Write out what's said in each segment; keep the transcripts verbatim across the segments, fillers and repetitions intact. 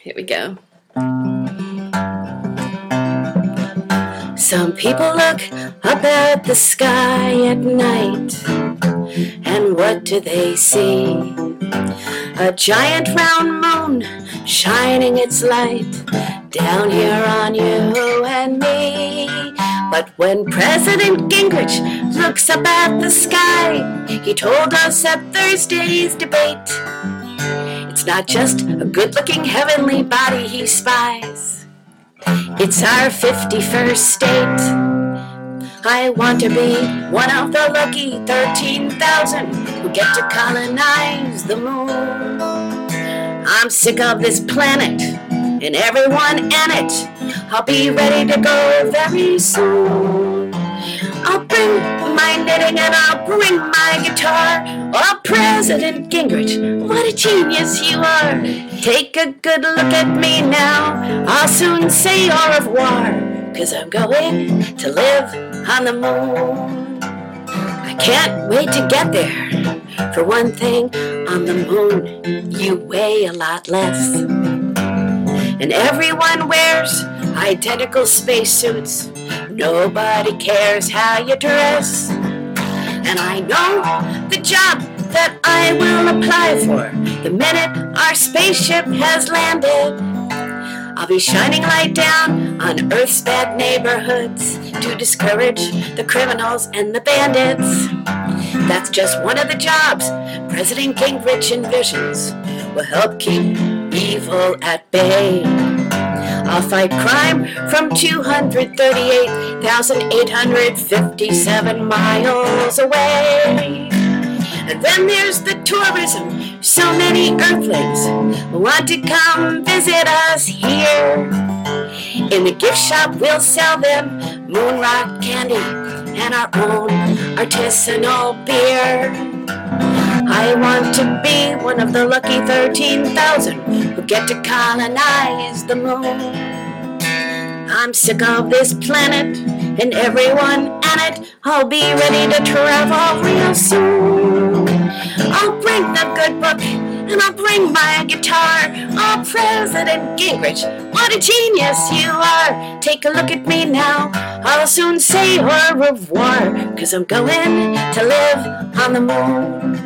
Here we go. Some people look up at the sky at night, and what do they see? A giant round moon shining its light down here on you and me. But when President Gingrich looks up at the sky, he told us at Thursday's debate, it's not just a good-looking heavenly body he spies, it's our fifty-first state. I want to be one of the lucky thirteen thousand who get to colonize the moon. I'm sick of this planet and everyone in it. I'll be ready to go very soon. I'll bring my knitting and I'll bring my guitar. Oh, President Gingrich, what a genius you are. Take a good look at me now. I'll soon say au revoir, 'cause I'm going to live on the moon. I can't wait to get there. For one thing, on the moon, you weigh a lot less. And everyone wears identical spacesuits. Nobody cares how you dress. And I know the job that I will apply for the minute our spaceship has landed. I'll be shining light down on Earth's bad neighborhoods to discourage the criminals and the bandits. That's just one of the jobs President Gingrich envisions will help keep evil at bay. I'll fight crime from two hundred thirty-eight thousand eight hundred fifty-seven miles away. And then there's the tourism. So many Earthlings want to come visit us here. In the gift shop we'll sell them moon rock candy and our own artisanal beer. I want to be one of the lucky thirteen thousand who get to colonize the moon. I'm sick of this planet and everyone in it. I'll be ready to travel real soon. I'll bring the good book and I'll bring my guitar. Oh, President Gingrich, what a genius you are. Take a look at me now. I'll soon say au revoir, 'cause I'm going to live on the moon.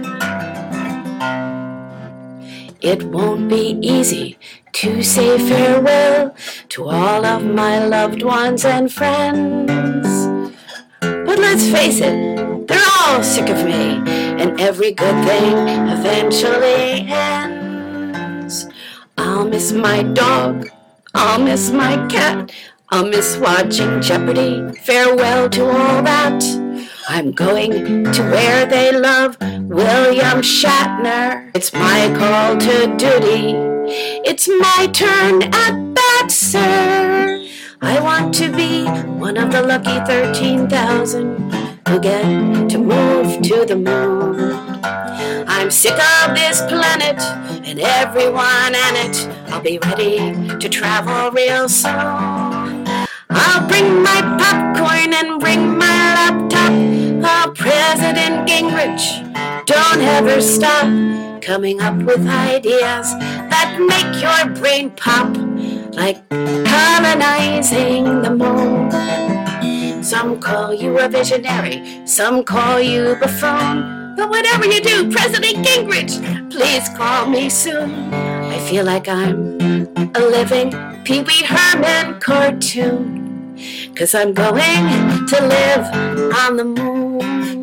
It won't be easy to say farewell to all of my loved ones and friends. But let's face it, they're all sick of me, and every good thing eventually ends. I'll miss my dog, I'll miss my cat, I'll miss watching Jeopardy. Farewell to all that. I'm going to where they love William Shatner. It's my call to duty. It's my turn at bat, sir. I want to be one of the lucky thirteen thousand who get to move to the moon. I'm sick of this planet and everyone in it. I'll be ready to travel real soon. I'll bring my popcorn and bring my laptop. Oh, President Gingrich, don't ever stop coming up with ideas that make your brain pop, like colonizing the moon. Some call you a visionary, some call you buffoon. But whatever you do, President Gingrich, please call me soon. I feel like I'm a living Pee Wee Herman cartoon, 'cause I'm going to live on the moon.